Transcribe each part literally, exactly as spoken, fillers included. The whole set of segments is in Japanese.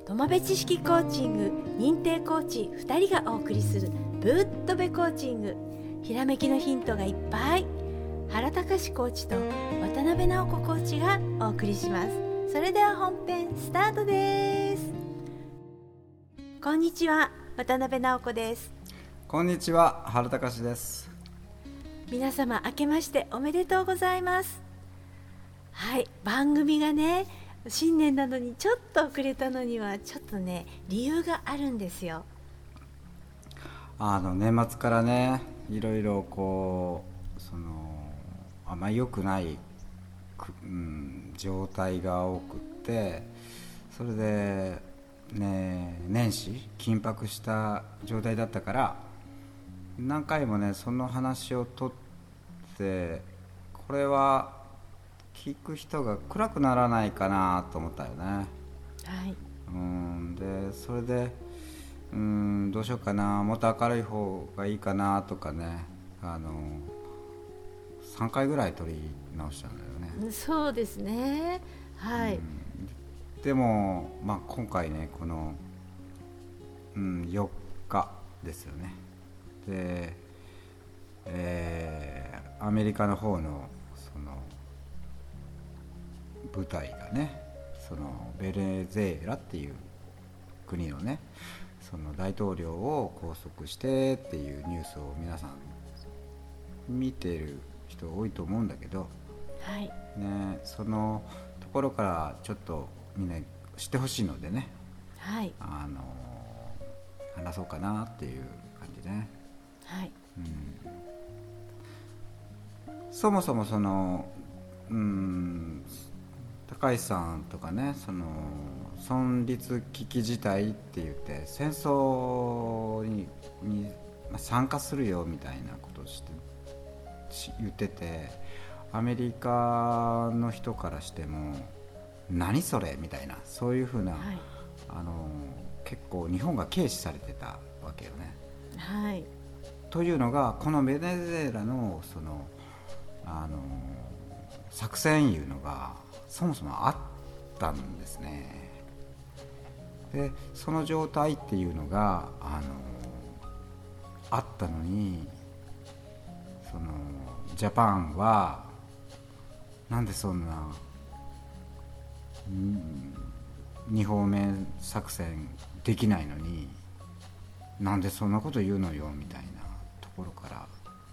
友部知識コーチング認定コーチふたりがお送りするぶっとべコーチング。ひらめきのヒントがいっぱい。原隆コーチと渡辺直子コーチがお送りします。それでは本編スタートです。こんにちは、渡辺直子です。 こんにちは、原隆です。 皆様明けましておめでとうございます。はい、番組がね新年なのにちょっと遅れたのにはちょっとね理由があるんですよ。 あの年末からねいろいろこうそのあまり良くない、うん、状態が多くって、それで、ね、年始緊迫した状態だったから何回もねその話をとって、これは聞く人が暗くならないかなと思ったよね。 はい。 うんでそれでうんどうしようかな、もっと明るい方がいいかなとかね、あのさんかいぐらい撮り直したんだよね。 そうですね。はい。 でも、まあ、今回ねこの、うん、よっかですよね。で、えー、アメリカの方のその部隊がね、そのベネズエラっていう国のねその大統領を拘束してっていうニュースを皆さん見てる人多いと思うんだけど、 はいね、そのところからちょっとみんな知ってほしいのでね、 はい、 あの話そうかなっていう感じね。 はい、 うん、そもそもその、うん、高橋さんとかね、その存立危機事態って言って戦争 に, に参加するよみたいなことをして言ってて、アメリカの人からしても何それみたいな、そういう風な、はい、あの結構日本が軽視されてたわけよね。 はい、 というのがこのベネズエラのそのあの作戦いうのがそもそもあったんですね。でその状態っていうのがあのあったのに、そのジャパンはなんでそんなに方面作戦できないのになんでそんなこと言うのよみたいなところから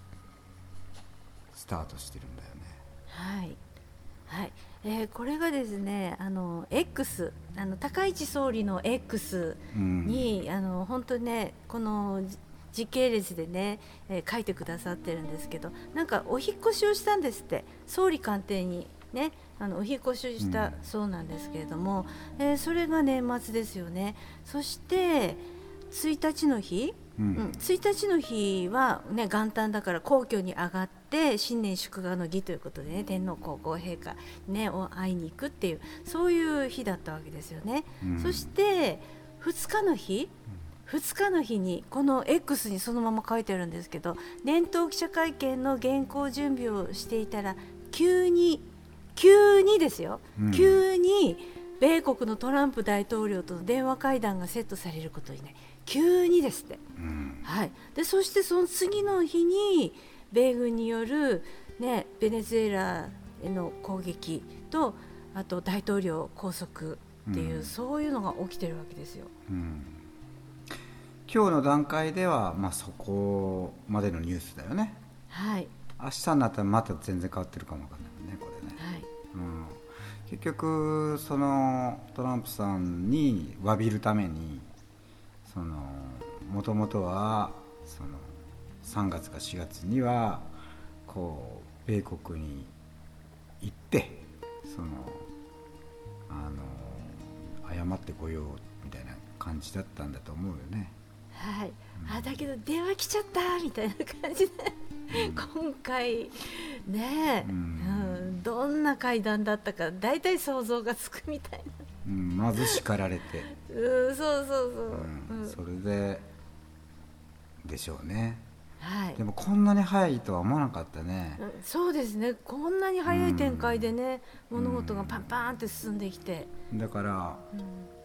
スタートしてるんだよね。 はいはい、えー、これがですね、あの X あの高市総理の X に、うん、あの本当にねこの時系列でね、えー、書いてくださってるんですけど、なんかお引越しをしたんですって、総理官邸にね、あのお引越ししたそうなんですけれども、うん、えー、それが年末ですよね。そしてついたちの日、うんうん、ついたちの日は、ね、元旦だから皇居に上がって新年祝賀の儀ということで、ね、天皇皇后陛下、ね、を会いに行くっていうそういう日だったわけですよね。うん、そしてふつかの日、ふつかの日にこの X にそのまま書いてあるんですけど、年頭記者会見の原稿準備をしていたら急に急にですよ、うん、急に米国のトランプ大統領との電話会談がセットされることにね、急にですって、うん、はい、でそしてその次の日に米軍による、ね、ベネズエラへの攻撃とあと大統領拘束っていう、うん、そういうのが起きてるわけですよ。うん、 今日の段階では、まあ、そこまでのニュースだよね。 はい、 明日になったらまた全然変わってるかもわかんないねこれね。はい、うん、結局そのトランプさんに詫びるためにそのもともとはそのさんがつかしがつにはこう米国に行ってそのあの謝ってこようみたいな感じだったんだと思うよね。 はい、うん、あだけど電話来ちゃったみたいな感じで、うん、今回ね、うんうん、どんな会談だったかだいたい想像がつくみたいな、 うん、まず叱られてうん、そうそうそう、 うんうん、それででしょうね。 はい、 でもこんなに早いとは思わなかったね。 うん、そうですね、こんなに早い展開でね、うん、物事がパンパンって進んできて、 だから、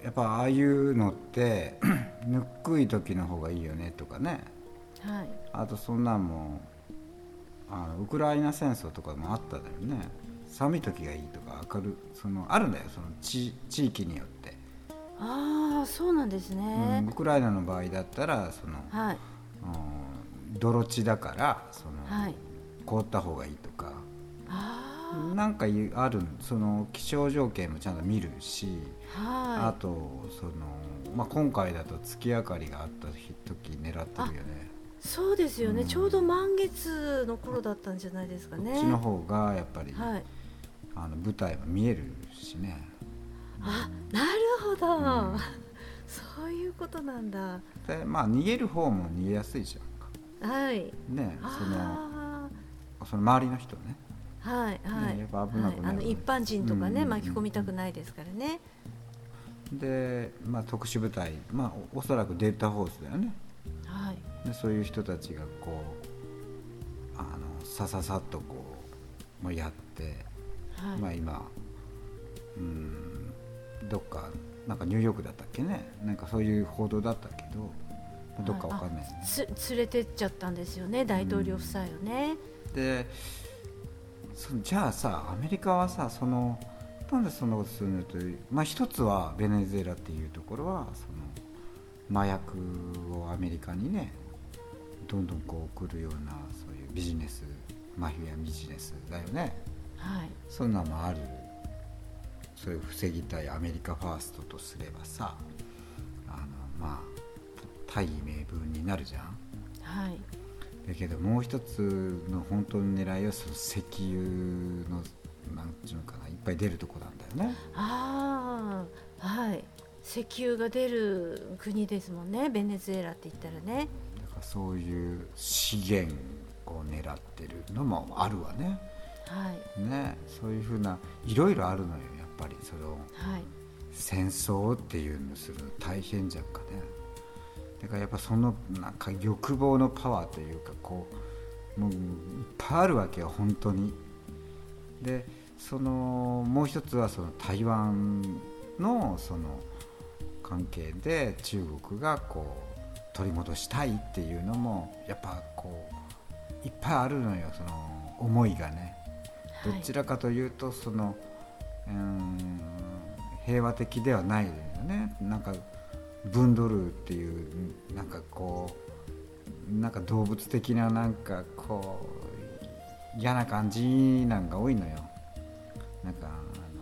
やっぱああいうのってぬっくい時の方がいいよねとかね、 はい、 あとそんなんもあのウクライナ戦争とかもあっただよね。寒い時がいいとか明るそのあるんだよ、その 地, 地域によって。 ああそうなんですね、 うん、ウクライナの場合だったらその、 はい、 うん、泥地だからその、 はい、 凍った方がいいとか、 あなんかある、その気象条件もちゃんと見るし、 はい、 あとその、まあ、今回だと月明かりがあった時狙ってるよね。 そうですよね、 うん、 ちょうど満月の頃だったんじゃないですかね。 こっちの方がやっぱり、 はい、 あの舞台も見えるしね。 あ、なるほど、 うん、 そういうことなんだ。 でまあ逃げる方も逃げやすいじゃんか。 はい、 ね、そのあその周りの人ね。 はいはい、 ね、やっぱ危なくなる、 はい、あの一般人とかね、 うんうんうん、 巻き込みたくないですからね。 で、まあ、特殊部隊、まあ、お, おそらくデルタフォースだよね。 はい、 でそういう人たちがこうあのさささっとこうもうやって、 はい、 まあ今うんどっかなんかニューヨークだったっけね、なんかそういう報道だったけどどっかわかんない、ね、 つ連れてっちゃったんですよね、大統領夫妻をね。 でそじゃあさアメリカはさそのなんでそんなことするのという、まあ、一つはベネズエラっていうところはその麻薬をアメリカにねどんどんこう送るようなそういうビジネスマフィアビジネスだよね。 はい、 そんなのもある。そういう防ぎたいアメリカファーストとすればさ、あのまあ大義名分になるじゃん。 はい、 だけどもう一つの本当の狙いはその石油のなんていうのかないっぱい出るとこなんだよね。 ああ、はい、石油が出る国ですもんね、ベネズエラって言ったらね。 だからそういう資源を狙ってるのもあるわね。 はい、 ね、そういうふうないろいろあるのよ、やっぱりその、 はい、 戦争っていうのするの大変じゃんかね。だからやっぱそのなんか欲望のパワーというかこうもういっぱいあるわけよ本当に。でそのもう一つはその台湾のその関係で中国がこう取り戻したいっていうのもやっぱこういっぱいあるのよ、その思いがね。どちらかというとその、うーん平和的ではないよね。なんか分取るっていうなんかこうなんか動物的ななんかこう嫌な感じなんか多いのよ。なんかあの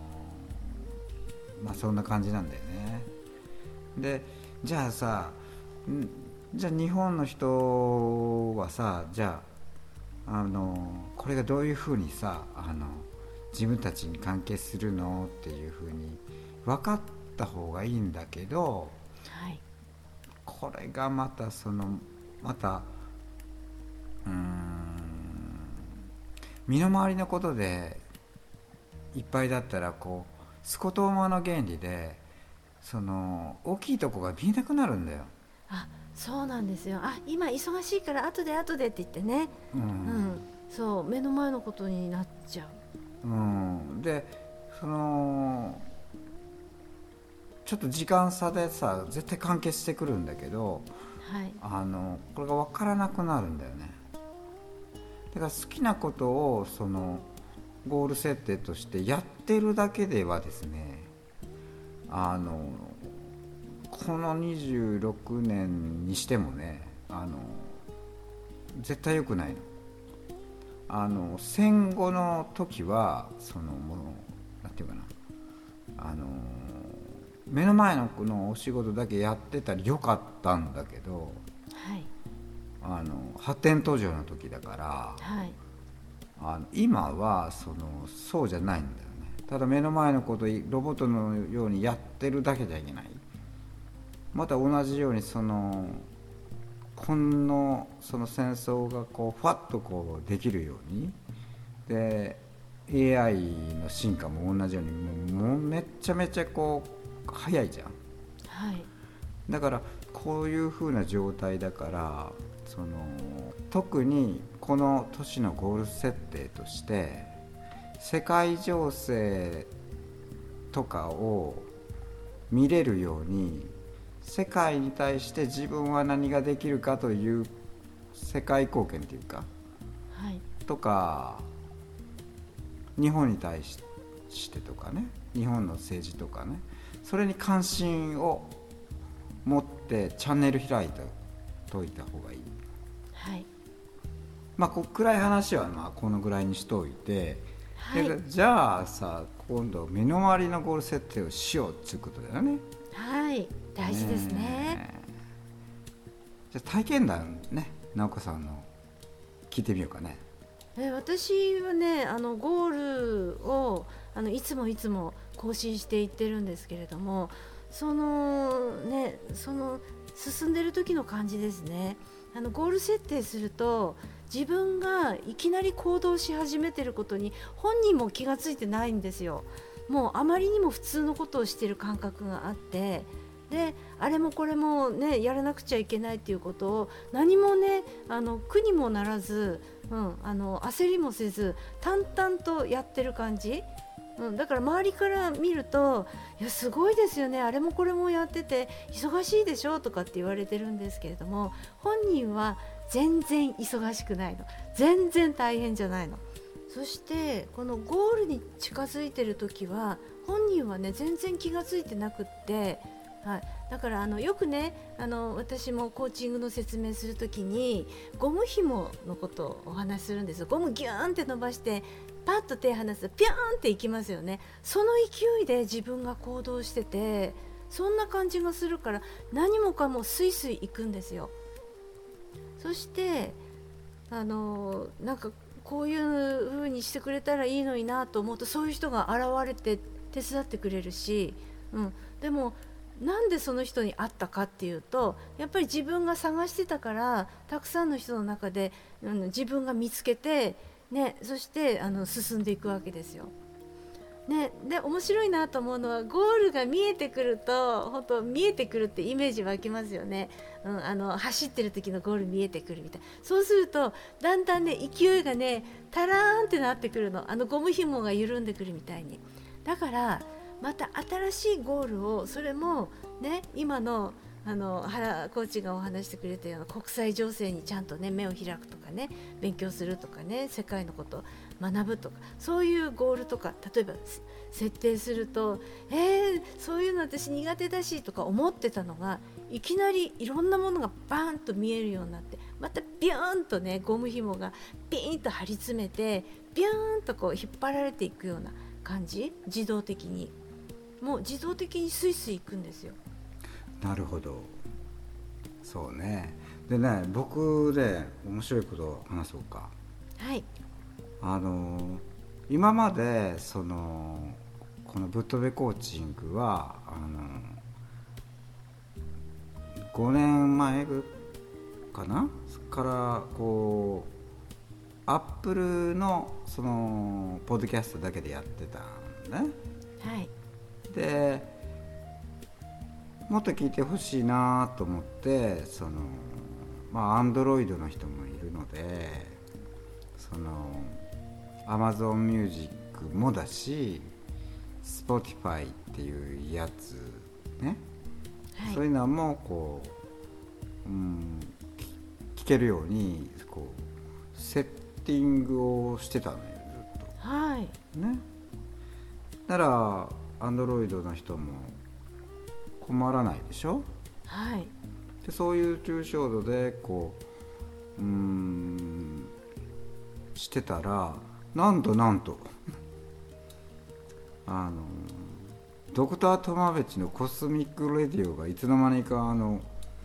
まあそんな感じなんだよね。でじゃあさんじゃあ日本の人はさじゃああのこれがどういうふうにさあの自分たちに関係するのっていうふうに分かった方がいいんだけど、 はい、 これがまたそのまたうーん身の回りのことでいっぱいだったらこうスコトーマの原理でその大きいとこが見えなくなるんだよ。 あ、そうなんですよ。あ、今忙しいから後で後でって言ってね、 うん、 うん、そう目の前のことになっちゃう。 うん、でそのちょっと時間差でさ絶対関係してくるんだけど、 はい、 あのこれが分からなくなるんだよね。だから好きなことをそのゴール設定としてやってるだけではですね、あのこのにじゅうろくねんにしてもねあの絶対良くないの。あの戦後の時はそのもうなんていうかなあの目の前のこのお仕事だけやってたらよかったんだけど、 はい、 あの発展途上の時だから、 はい、 あの今はそのそうじゃないんだよね。ただ目の前のことをロボットのようにやってるだけじゃいけない。また同じようにそのこのその戦争がこうファッとこうできるようにで エーアイ の進化も同じようにもうめっちゃめちゃこう早いじゃん。 はい、 だからこういう風な状態だからその特にこの年のゴール設定として世界情勢とかを見れるように、世界に対して自分は何ができるかという世界貢献というか、 はい、 とか日本に対してとかね、日本の政治とかね、それに関心を持ってチャンネル開いておいた方がいい。 はい、 まあこ暗い話はまあこのぐらいにしておいて、 はい、 でじゃあさ、今度身の回りのゴール設定をしようっていうことだよね。 はい、大事ですね。 ね、じゃあ体験談ね、直子さんの聞いてみようかね。 え私はね、あのゴールをあのいつもいつも更新していってるんですけれども、そのね、その進んでる時の感じですね。あのゴール設定すると、自分がいきなり行動し始めてることに本人も気がついてないんですよ。もうあまりにも普通のことをしている感覚があって、であれもこれもね、やらなくちゃいけないっていうことを何もね、あの苦にもならず、うん、あの焦りもせず淡々とやってる感じ、うん、だから周りから見ると、いやすごいですよね、あれもこれもやってて忙しいでしょとかって言われてるんですけれども、本人は全然忙しくないの、全然大変じゃないの。そしてこのゴールに近づいてる時は本人はね、全然気がついてなくって、はい、だからあのよくね、あの私もコーチングの説明するときにゴム紐のことをお話しするんですよ。ゴムギューンって伸ばしてパッと手離すとピューンっていきますよね。その勢いで自分が行動してて、そんな感じがするから何もかもスイスイいくんですよ。そしてあのなんかこういう風にしてくれたらいいのになと思うと、そういう人が現れて手伝ってくれるし、うん、でもなんでその人に会ったかっていうと、やっぱり自分が探してたから、たくさんの人の中で、うん、自分が見つけて、ね、そしてあの進んでいくわけですよ。ね、で面白いなと思うのは、ゴールが見えてくると本当見えてくるってイメージ湧きますよね、うん、あの走ってる時のゴール見えてくるみたい。そうするとだんだんね、勢いがねタラーンってなってくるの、あのゴム紐が緩んでくるみたいに。だからまた新しいゴールを、それもね、今のあの原コーチがお話してくれたような国際情勢にちゃんとね目を開くとかね、勉強するとかね、世界のことを学ぶとか、そういうゴールとか例えば設定すると、えー、そういうの私苦手だしとか思ってたのが、いきなりいろんなものがバーンと見えるようになって、またビューンとねゴム紐がピーンと張り詰めてビューンとこう引っ張られていくような感じ、自動的にもう自動的にスイスイ行くんですよ。 なるほど、そうね。でね、僕で面白いことを話そうか。 はい、 あの今までそのこのぶっ飛べコーチングはあのごねんまえかなからこうアップルのそのポッドキャストだけでやってたんね。 はい、 でもっと聞いてほしいなと思って、そのまあ Android の人もいるので、その Amazon Music もだし Spotify っていうやつね、はい、そういうのもこう、うん、聞けるようにこうセッティングをしてたのよ、ずっと。 はいね。なら Android の人も困らないでしょ。 はい。 でそういう抽象度でこううーんしてたら、なんとなんとあのドクタートマベチのコスミックレディオがいつの間にかあの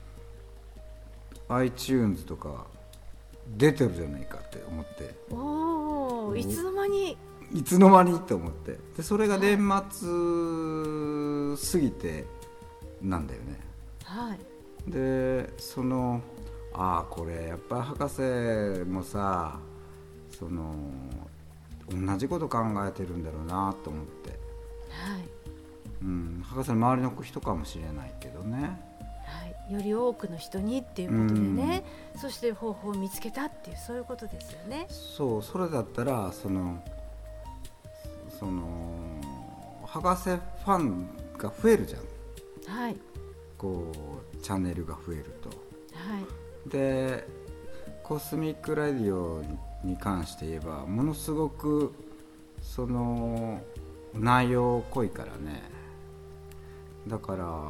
iTunes とか出てるじゃないかって思って、 おお、いつの間にいつの間にって思って、でそれが年末過ぎてなんだよね。 はい。 でそのああこれやっぱり博士もさ、その同じこと考えてるんだろうなと思って、 はい、 うん、博士の周りの人かもしれないけどね、 はい、より多くの人にっていうことでね、うん、そして方法を見つけたっていう、そういうことですよね。 そう、それだったらそのその博士ファンが増えるじゃん。 はい、 こうチャンネルが増えると。 はい、 でコスミックラディオに関して言えばものすごくその内容濃いからね。だから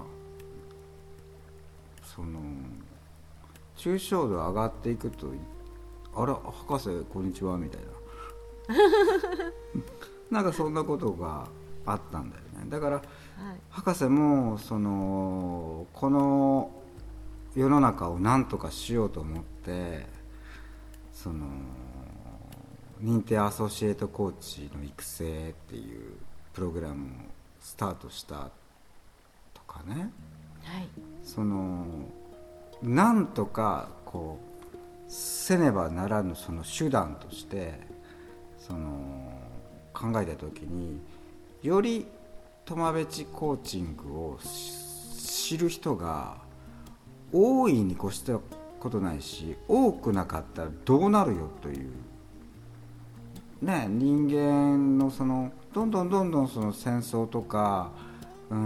その抽象度上がっていくと、あら博士こんにちはみたいななんかそんなことがあったんだよね。だから、はい、博士もそのこの世の中を何とかしようと思ってその認定アソシエイトコーチの育成っていうプログラムをスタートしたとかね、 はい、 そのなんとかこうせねばならぬその手段としてその考えた時に、よりトマベチコーチングを知る人が大いに越したことないし、多くなかったらどうなるよというね、人間のそのどんどんどんどんその戦争とか、うん、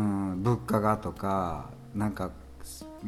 物価がとかなんか、うん、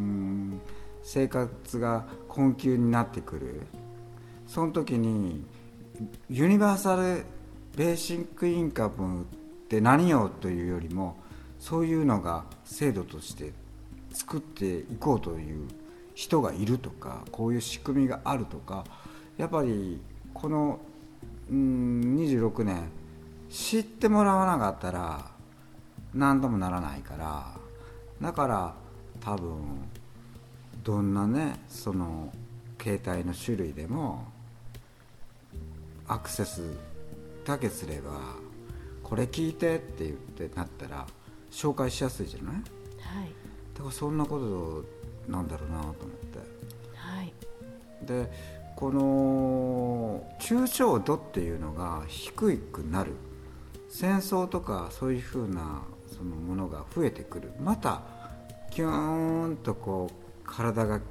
生活が困窮になってくる。その時にユニバーサルベーシックインカムって何よというよりも、そういうのが制度として作っていこうという人がいるとか、こういう仕組みがあるとか、やっぱりこのうんにじゅうろくねん知ってもらわなかったら何ともならないから、だから多分どんなねその携帯の種類でもアクセスだけすればこれ聞いてって言ってなったら紹介しやすいじゃない。はい、だからそんなことなんだろうなと思って、 はい、 でこの抽象度っていうのが低くなる、戦争とかそういう風なそのものが増えてくる、またキューンとこう体が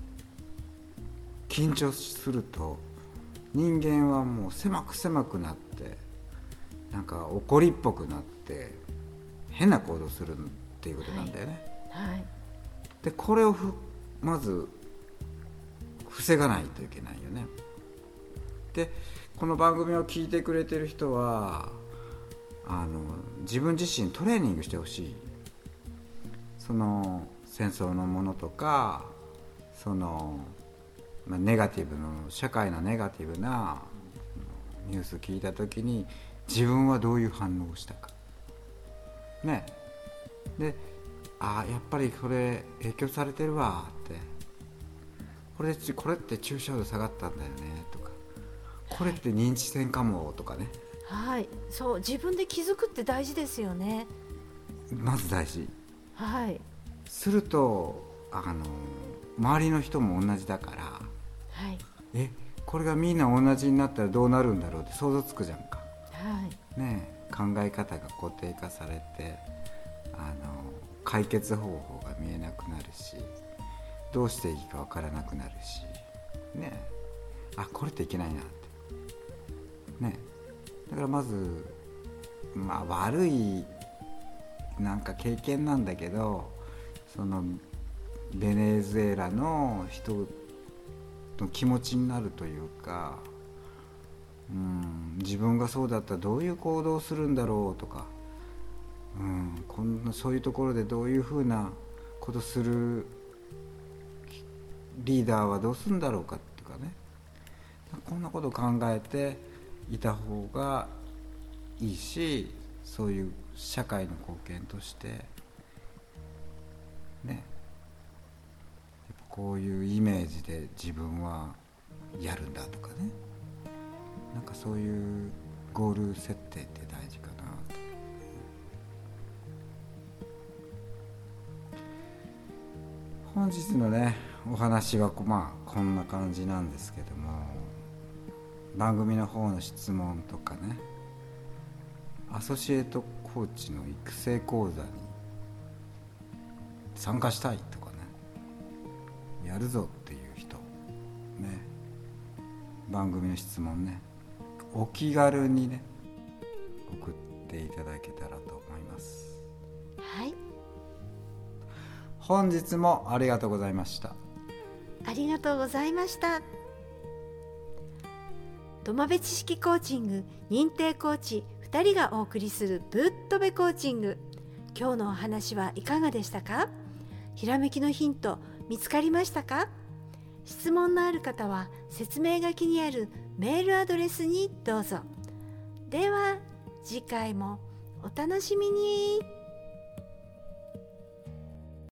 緊張すると人間はもう狭く狭くなって、なんか怒りっぽくなって変な行動するっていうことなんだよね。はいはい、でこれをふまず防がないといけないよね。でこの番組を聞いてくれてる人はあの自分自身トレーニングしてほしい。その戦争のものとかその、まあ、ネガティブの社会のネガティブなニュース聞いた時に自分はどういう反応をしたかね。でああやっぱりこれ影響されてるわって、これこれって抽象度下がったんだよねとか、これって認知戦かもとかね。 はい、そう自分で気づくって大事ですよね。 まず大事。 はい。 するとあの周りの人も同じだから、はい、えこれがみんな同じになったらどうなるんだろうって想像つくじゃんか。はい。ね考え方が固定化されてあの解決方法が見えなくなるし、どうしていいか分からなくなるしね。あこれっていけないなってね。だからまずまあ悪いなんか経験なんだけど、そのベネズエラの人の気持ちになるというか、うん自分がそうだったらどういう行動をするんだろうとか、うん、こんなそういうところでどういうふうなことするリーダーはどうするんだろうかとかね、こんなことを考えていた方がいいし、そういう社会の貢献としてね、こういうイメージで自分はやるんだとかね、なんかそういうゴール設定って大事かなと。本日のねお話はまあこんな感じなんですけども、番組の方の質問とかね、アソシエイトコーチの育成講座に参加したいとかね、やるぞっていう人ね、番組の質問ね、お気軽にね送っていただけたらと思います。 はい、 本日もありがとうございました。 ありがとうございました。土間部知識コーチング認定コーチふたりがお送りするぶっとべコーチング、今日のお話はいかがでしたか？ひらめきのヒント見つかりましたか？質問のある方は説明書きにあるメールアドレスにどうぞ。では次回もお楽しみに。